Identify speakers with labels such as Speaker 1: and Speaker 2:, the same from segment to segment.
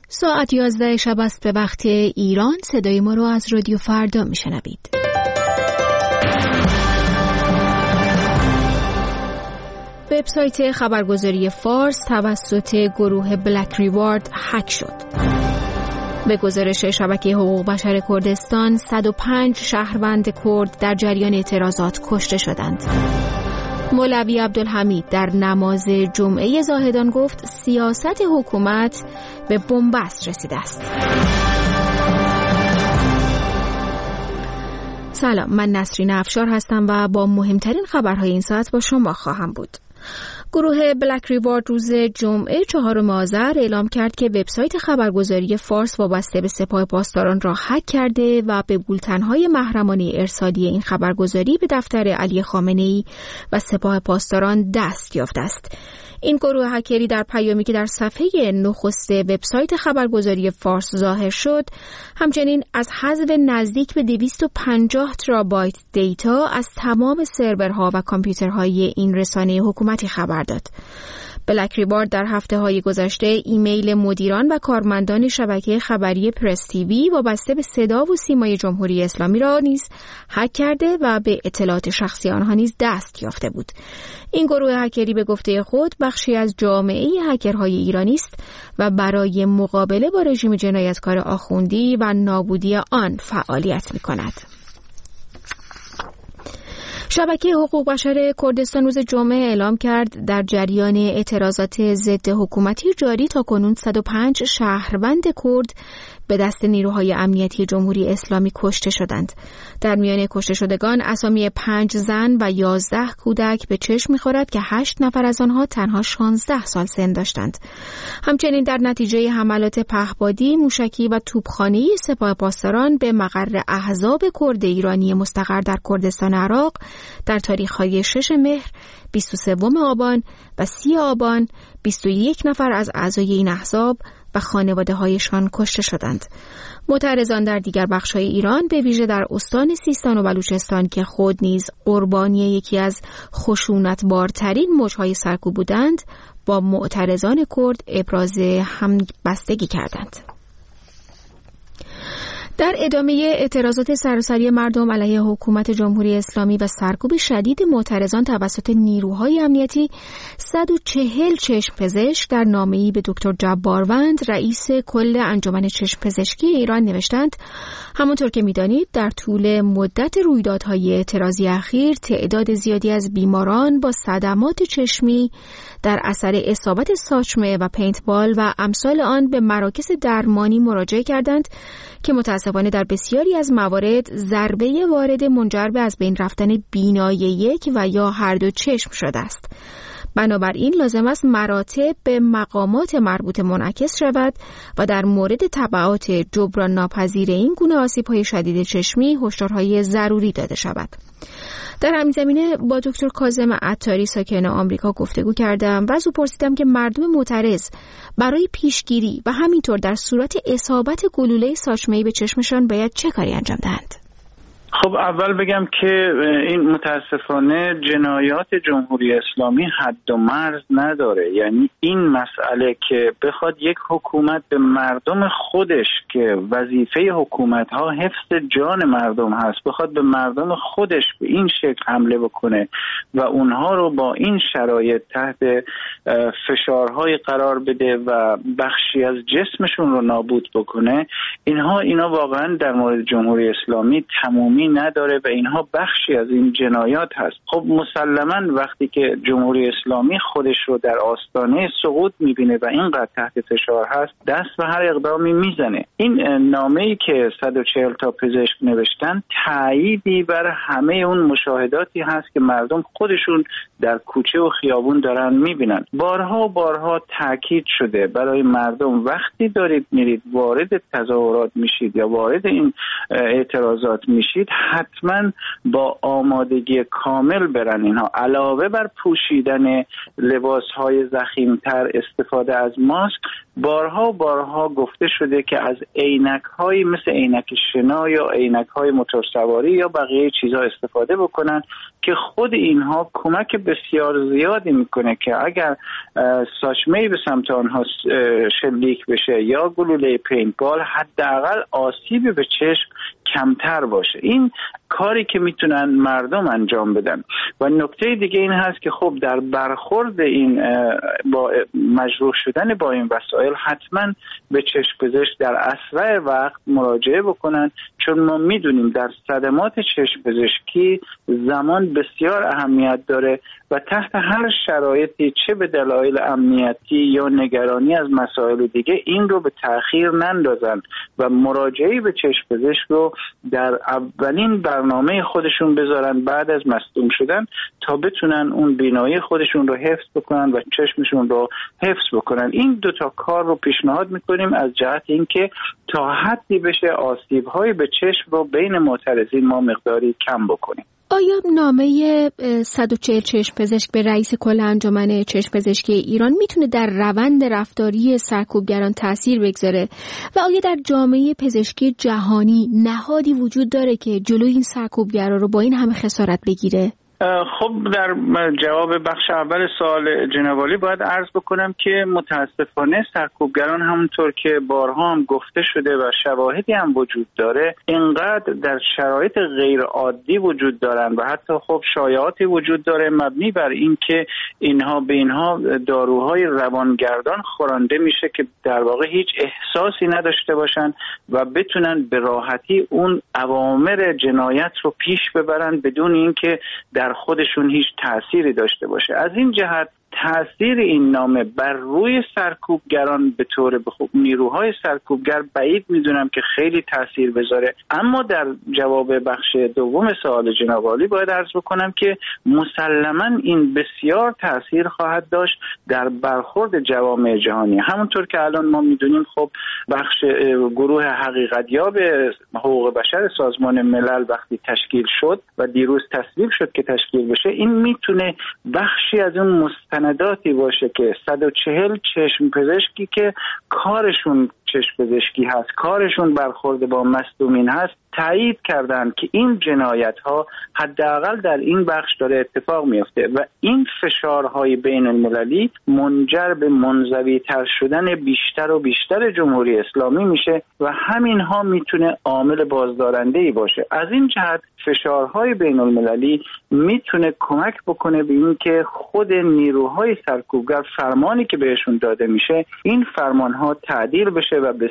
Speaker 1: ساعت 11 شب است به وقت ایران. صدای ما رو از رادیو فردا میشنوید. وبسایت خبرگزاری فارس توسط گروه بلک ریوارد هک شد. به گزارش شبکه حقوق بشر کردستان 105 شهروند کرد در جریان اعتراضات کشته شدند. مولوی عبدالحمید در نماز جمعه زاهدان گفت سیاست حکومت به بنبست رسیده است. سلام، من نسرین افشار هستم و با مهمترین خبرهای این ساعت با شما خواهم بود. گروه بلک ریوارد روز جمعه 4 آذر اعلام کرد که وبسایت خبرگزاری فارس وابسته به سپاه پاسداران را هک کرده و به بولتن‌های محرمانه ارسالی این خبرگزاری به دفتر علی خامنه‌ای و سپاه پاسداران دست یافته است. این گروه هکری در پیامی که در صفحه نخست وبسایت خبرگزاری فارس ظاهر شد، همچنین از حذف نزدیک به 250 ترابایت دیتا از تمام سرورها و کامپیوترهای این رسانه حکومتی خبر داد. بلک ریوارد در هفته‌های گذشته ایمیل مدیران و کارمندان شبکه خبری پرس تیوی وابسته به صدا و سیمای جمهوری اسلامی را نیز هک کرده و به اطلاعات شخصی آنها نیز دست یافته بود. این گروه هکری به گفته خود بخشی از جامعه هکرهای ایرانی است و برای مقابله با رژیم جنایتکار آخوندی و نابودی آن فعالیت می‌کند. شبکه حقوق بشر کردستان روز جمعه اعلام کرد در جریان اعتراضات ضد حکومتی جاری تاکنون 105 شهروند کرد به دست نیروهای امنیتی جمهوری اسلامی کشته شدند. در میان کشته شدگان اسامی 5 زن و 11 کودک به چشم می‌خورد که 8 نفر از آنها تنها 16 سال سن داشتند. همچنین در نتیجه حملات پهپادی، موشکی و توپخانه‌ای سپاه پاسداران به مقر احزاب کرد ایرانی مستقر در کردستان عراق در تاریخ‌های 6 مهر، 23 آبان و 30 آبان 21 نفر از اعضای این احزاب و خانواده‌هایشان کشته شدند. معترضان در دیگر بخش‌های ایران به ویژه در استان سیستان و بلوچستان که خود نیز قربانی یکی از خشونت‌بارترین موج‌های سرکوب بودند، با معترضان کرد ابراز همبستگی کردند. در ادامه اعتراضات سراسری مردم علیه حکومت جمهوری اسلامی و سرکوب شدید معترضان توسط نیروهای امنیتی، 140 چشم پزشک در نامه‌ای به دکتر جباروند، رئیس کل انجمن چشم پزشکی ایران نوشتند همانطور که می‌دانید در طول مدت رویدادهای اعتراضی اخیر تعداد زیادی از بیماران با صدمات چشمی در اثر اصابت ساچمه و پینتبال و امثال آن به مراکز درمانی مراجعه کردند که متاسفانه در بسیاری از موارد ضربه وارد منجر به از بین رفتن بینایی یک و یا هر دو چشم شده است. بنابراین لازم است مراتب به مقامات مربوطه منعکس شود و در مورد تبعات جبران ناپذیر این گونه آسیب‌های شدید چشمی هشدارهای ضروری داده شود. در همین زمینه با دکتر کاظم عطاری ساکن آمریکا گفتگو کردم و از او پرسیدم که مردم معترض برای پیشگیری و همینطور در صورت اصابت گلوله ساچمه‌ای به چشمشان باید چه کاری انجام دهند؟
Speaker 2: خب اول بگم که این متاسفانه جنایات جمهوری اسلامی حد و مرز نداره. یعنی این مسئله که بخواد یک حکومت به مردم خودش که وظیفه حکومت ها حفظ جان مردم هست بخواد به مردم خودش به این شکل حمله بکنه و اونها رو با این شرایط تحت فشارهای قرار بده و بخشی از جسمشون رو نابود بکنه، اینا واقعا در مورد جمهوری اسلامی تمامی نداره و اینها بخشی از این جنایات هست. خب مسلماً وقتی که جمهوری اسلامی خودش رو در آستانه سقوط میبینه و اینقدر تحت فشار هست دست به هر اقدامی میزنه. این نامه‌ای که 140 تا پزشک نوشتن تأییدی بر همه اون مشاهداتی هست که مردم خودشون در کوچه و خیابون دارن میبینن. بارها تاکید شده برای مردم وقتی دارید میرید وارد تظاهرات میشید یا وارد این اعتراضات میشید حتما با آمادگی کامل برن. اینها علاوه بر پوشیدن لباسهای ضخیم‌تر، استفاده از ماسک، بارها و بارها گفته شده که از عینک‌هایی مثل عینک شنا یا عینک‌های موتورسواری یا بقیه چیزها استفاده بکنن که خود اینها کمک بسیار زیادی میکنه که اگر ساچمه‌ای به سمت آنها شلیک بشه یا گلوله پینتبال، حداقل آسیبی به چشم کمتر باشه. این کاری که میتونن مردم انجام بدن. و نکته دیگه این هست که خب در برخورد این با مجروح شدن با این وسایل حتما به چشم پزشک در اسرع وقت مراجعه بکنن، چون ما میدونیم در صدمات چشم پزشکی زمان بسیار اهمیت داره و تحت هر شرایطی، چه به دلایل امنیتی یا نگرانی از مسائل دیگه، این رو به تأخیر نندازن و مراجعه به چشم پزشک رو در اولین برنامه خودشون بذارن بعد از مصدوم شدن، تا بتونن اون بینایی خودشون رو حفظ بکنن و چشمشون رو حفظ بکنن. این دوتا کار رو پیشنهاد میکنیم از جهت اینکه تا حدی بشه آسیب‌های به چشم رو بین معترضین ما مقداری کم بکنیم.
Speaker 1: آیا نامه 140 چشم پزشک به رئیس کل انجمن چشم پزشکی ایران میتونه در روند رفتاری سرکوبگران تأثیر بگذاره و آیا در جامعه پزشکی جهانی نهادی وجود داره که جلوی این سرکوبگرا رو با این همه خسارت بگیره؟
Speaker 2: خب در جواب بخش اول سوال جناب عالی باید عرض بکنم که متاسفانه سرکوبگران همونطور که بارها هم گفته شده و شواهدی هم وجود داره، اینقدر در شرایط غیر عادی وجود دارن و حتی خب شایعاتی وجود داره مبنی بر این که اینها به اینها داروهای روانگردان خورانده میشه که در واقع هیچ احساسی نداشته باشن و بتونن به راحتی اون اوامر جنایت رو پیش ببرن بدون اینکه در خودشون هیچ تأثیری داشته باشه. از این جهت تأثیر این نامه بر روی سرکوبگران به طور نیروهای سرکوبگر بعید میدونم که خیلی تأثیر بذاره. اما در جواب بخش دوم سوال جناب عالی باید عرض بکنم که مسلماً این بسیار تأثیر خواهد داشت در برخورد جوامع جهانی. همونطور که الان ما میدونیم خب بخش گروه حقیقتیاب حقوق بشر سازمان ملل وقتی تشکیل شد و دیروز تصویب شد که تشکیل بشه، این میتونه بخشی از اون مستنداتی باشه که 140 چشم پزشکی که کارشون چشم پزشکی هست، کارشون برخورد با مصدومین هست، تایید کردن که این جنایت ها حداقل در این بخش داره اتفاق میفته و این فشارهای بین المللی منجر به منزوی تر شدن بیشتر و بیشتر جمهوری اسلامی میشه و همین ها میتونه عامل بازدارنده‌ای باشه. از این جهت فشارهای بین المللی میتونه کمک بکنه به این که خود نیروهای سرکوبگر فرمانی که بهشون داده میشه این فرمانها تعدیل بشه و به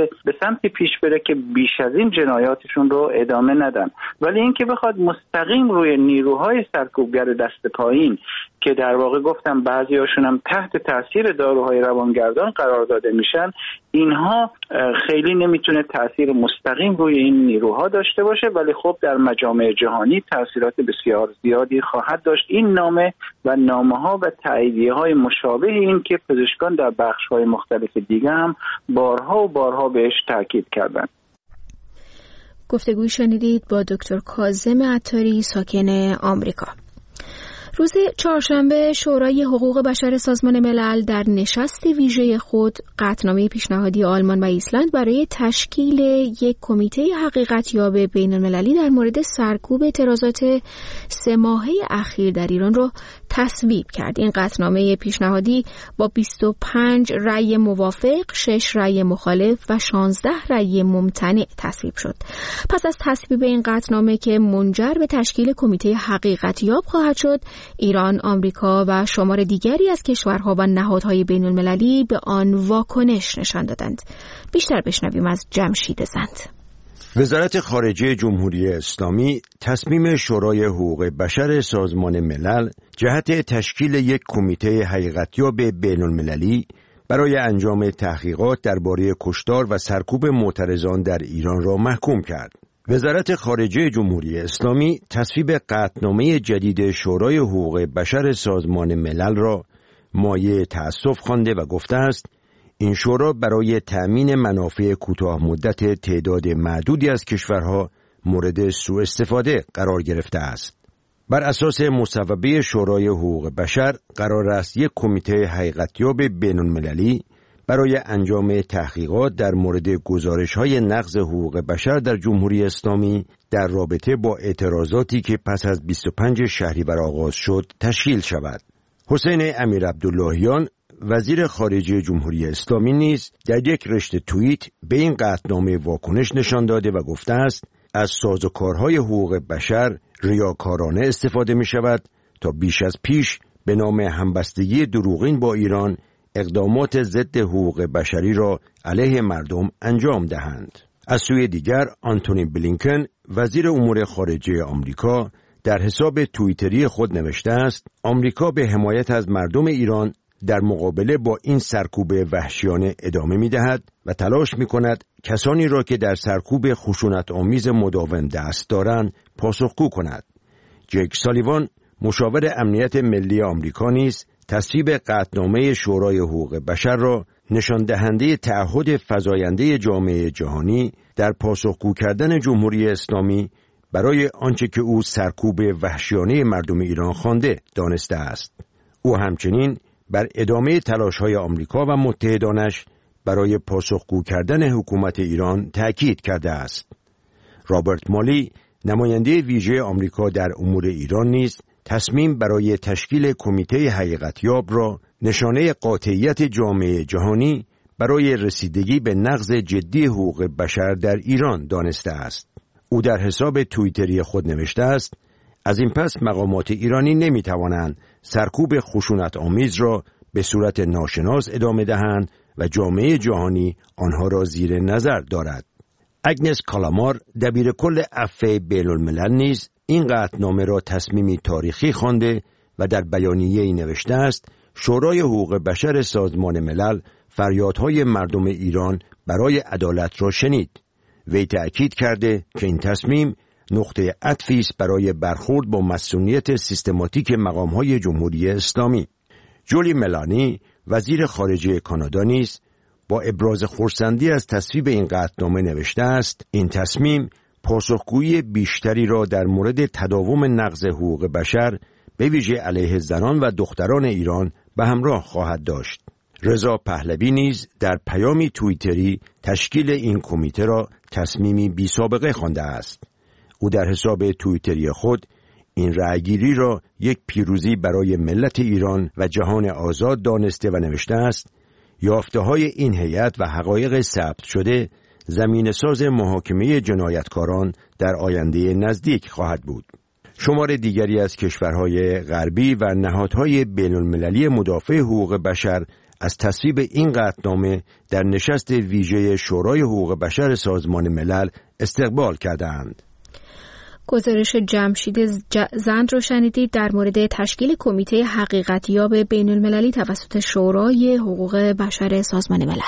Speaker 2: سمت پیش بره که بیش از این جنایاتشون رو ادامه ندن. ولی اینکه بخواد مستقیم روی نیروهای سرکوبگر دست پایین که در واقع گفتم بعضی هاشون هم تحت تاثیر داروهای روانگردان قرار داده میشن، اینها خیلی نمیتونه تاثیر مستقیم روی این نیروها داشته باشه، ولی خب در مجامع جهانی تاثیرات بسیار زیادی خواهد داشت این نامه و نامه‌ها و تاییدیه‌های مشابه این که پزشکان در بخش‌های مختلف دیگه هم بارها و بارها بهش تاکید کردند.
Speaker 1: گفتگوی شنیدید با دکتر کاظم عطاری ساکن آمریکا. روز چهارشنبه شورای حقوق بشر سازمان ملل در نشست ویژه خود قطعنامه پیشنهادی آلمان و ایسلند برای تشکیل یک کمیته حقیقتیاب بین‌المللی در مورد سرکوب اعتراضات 3 ماهه اخیر در ایران را تصویب کرد. این قطعنامه پیشنهادی با 25 رأی موافق، 6 رأی مخالف و 16 رأی ممتنع تصویب شد. پس از تصویب این قطعنامه که منجر به تشکیل کمیته حقیقتیاب خواهد شد، ایران، آمریکا و شمار دیگری از کشورها و نهادهای بین‌المللی به آن واکنش نشان دادند. بیشتر بشنویم از جمشید زند.
Speaker 3: وزارت خارجه جمهوری اسلامی تصمیم شورای حقوق بشر سازمان ملل جهت تشکیل یک کمیته حقیقتیاب بین‌المللی برای انجام تحقیقات درباره کشتار و سرکوب معترضان در ایران را محکوم کرد. وزارت خارجه جمهوری اسلامی تصویب قطعنامه جدید شورای حقوق بشر سازمان ملل را مایه تأسف خوانده و گفته است این شورا برای تأمین منافع کوتاه مدت تعداد معدودی از کشورها مورد سوء استفاده قرار گرفته است. بر اساس مصوبه شورای حقوق بشر قرار است یک کمیته حقیقتیاب بین‌المللی برای انجام تحقیقات در مورد گزارش‌های نقض حقوق بشر در جمهوری اسلامی در رابطه با اعتراضاتی که پس از 25 شهریور آغاز شد تشکیل شود. حسین امیر عبداللهیان وزیر خارجه جمهوری اسلامی نیز در یک رشته توییت به این قطعنامه واکنش نشان داده و گفته است از سازوکارهای حقوق بشر ریاکارانه استفاده می شود تا بیش از پیش به نام همبستگی دروغین با ایران اقدامات ضد حقوق بشری را علیه مردم انجام دهند. از سوی دیگر آنتونی بلینکن وزیر امور خارجه آمریکا در حساب توییتری خود نوشته است آمریکا به حمایت از مردم ایران در مقابله با این سرکوب وحشیانه ادامه می دهد و تلاش می کند کسانی را که در سرکوب خشونت آمیز مداوم دست دارند پاسخگو کند. جک سالیوان مشاور امنیت ملی آمریکا نیز تصویب قطعنامه شورای حقوق بشر را نشان دهنده تعهد فزاینده جامعه جهانی در پاسخگو کردن جمهوری اسلامی برای آنچه که او سرکوب وحشیانه مردم ایران خوانده دانسته است. او همچنین بر ادامه تلاش‌های آمریکا و متحدانش برای پاسخگو کردن حکومت ایران تأکید کرده است. رابرت مالی نماینده ویژه آمریکا در امور ایران نیز تصمیم برای تشکیل کمیته حقیقتیاب را نشانه قاطعیت جامعه جهانی برای رسیدگی به نقض جدی حقوق بشر در ایران دانسته است. او در حساب توییتری خود نوشته است از این پس مقامات ایرانی نمی‌توانند سرکوب خشونت آمیز را به صورت ناشناس ادامه دهند و جامعه جهانی آنها را زیر نظر دارد. اگنس کالامار دبیرکل عفو بین‌الملل نیز این قطعنامه را تصمیمی تاریخی خوانده و در بیانیه‌ای نوشته است شورای حقوق بشر سازمان ملل فریادهای مردم ایران برای عدالت را شنید. وی تأکید کرده که این تصمیم نقطه عطفی است برای برخورد با مسئولیت سیستماتیک مقام‌های جمهوری اسلامی. جولی ملانی وزیر خارجه کانادا نیز با ابراز خرسندی از تصویب این قطعنامه نوشته است این تصمیم پاسخگویی بیشتری را در مورد تداوم نقض حقوق بشر به ویژه علیه زنان و دختران ایران به همراه خواهد داشت. رضا پهلوی نیز در پیامی توییتری تشکیل این کمیته را تصمیمی بی سابقه خوانده است. او در حساب توییتری خود این رأیگیری را یک پیروزی برای ملت ایران و جهان آزاد دانسته و نوشته است یافته‌های این هیئت و حقایق ثبت شده زمینه‌ساز محاکمه جنایتکاران در آینده نزدیک خواهد بود. شمار دیگری از کشورهای غربی و نهادهای بین‌المللی مدافع حقوق بشر از تصویب این قطعنامه در نشست ویژه شورای حقوق بشر سازمان ملل استقبال کردند.
Speaker 1: گزارش جمشید زند رو شنیدید در مورد تشکیل کمیته حقیقتیاب بین‌المللی توسط شورای حقوق بشر سازمان ملل.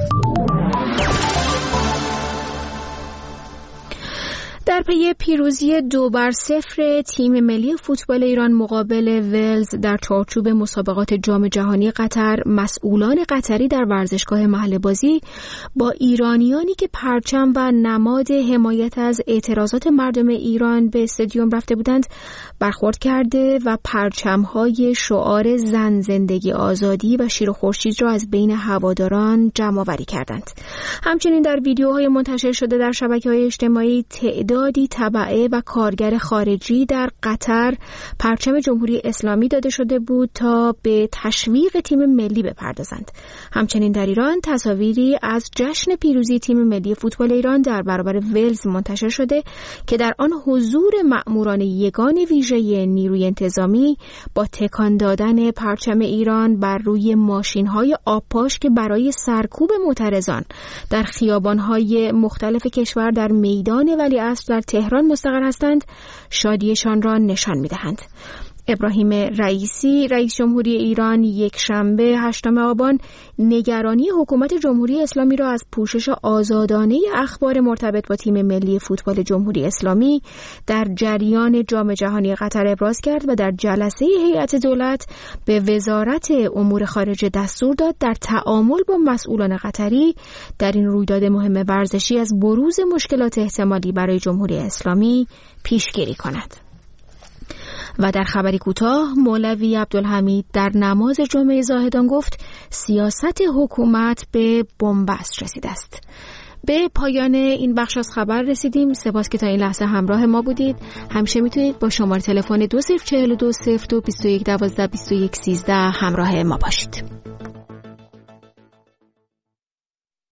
Speaker 1: در پی پیروزی 2-0 تیم ملی فوتبال ایران مقابل ولز در چارچوب مسابقات جام جهانی قطر، مسئولان قطری در ورزشگاه محل بازی با ایرانیانی که پرچم و نماد حمایت از اعتراضات مردم ایران به استادیوم رفته بودند برخورد کرده و پرچم‌های شعار زن زندگی آزادی و شیر و خورشید را از بین هواداران جمع‌آوری کردند. همچنین در ویدیوهای منتشر شده در شبکه‌های اجتماعی تعدادی تبعه و کارگر خارجی در قطر پرچم جمهوری اسلامی داده شده بود تا به تشویق تیم ملی بپردازند. همچنین در ایران تصاویری از جشن پیروزی تیم ملی فوتبال ایران در برابر ولز منتشر شده که در آن حضور مأموران یگان ویژه نیروی انتظامی با تکان دادن پرچم ایران بر روی ماشین‌های آبپاش که برای سرکوب معترضان در خیابان‌های مختلف کشور در میدان ولیعصر در تهران مستقر هستند شادیشان را نشان می‌دهند. ابراهیم رئیسی رئیس جمهوری ایران یک شنبه 8 آبان نگرانی حکومت جمهوری اسلامی را از پوشش آزادانه اخبار مرتبط با تیم ملی فوتبال جمهوری اسلامی در جریان جام جهانی قطر ابراز کرد و در جلسه هیئت دولت به وزارت امور خارجه دستور داد در تعامل با مسئولان قطری در این رویداد مهم ورزشی از بروز مشکلات احتمالی برای جمهوری اسلامی پیشگیری کند. و در خبری کوتاه مولوی عبدالحمید در نماز جمعه زاهدان گفت سیاست حکومت به بنبست رسیده است. به پایان این بخش از خبر رسیدیم. سپاس که تا این لحظه همراه ما بودید. همیشه میتونید با شماره تلفن 2042 0221 12 21 13 همراه ما باشید.